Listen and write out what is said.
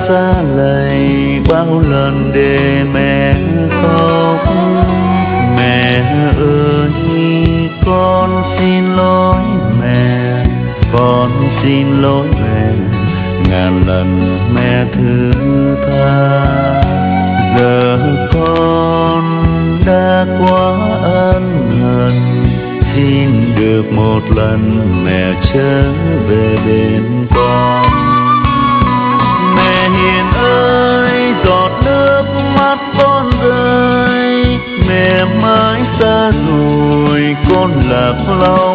xa lầy bao lần để mẹ khóc. Mẹ ơi con xin lỗi mẹ, con xin lỗi mẹ, ngàn lần mẹ thứ tha. Giờ con đã quá ân hận, xin được một lần mẹ trở về bên con. Mẹ hiền ơi giọt nước mắt con rơi, mẹ mãi xa rồi con lạc lõng.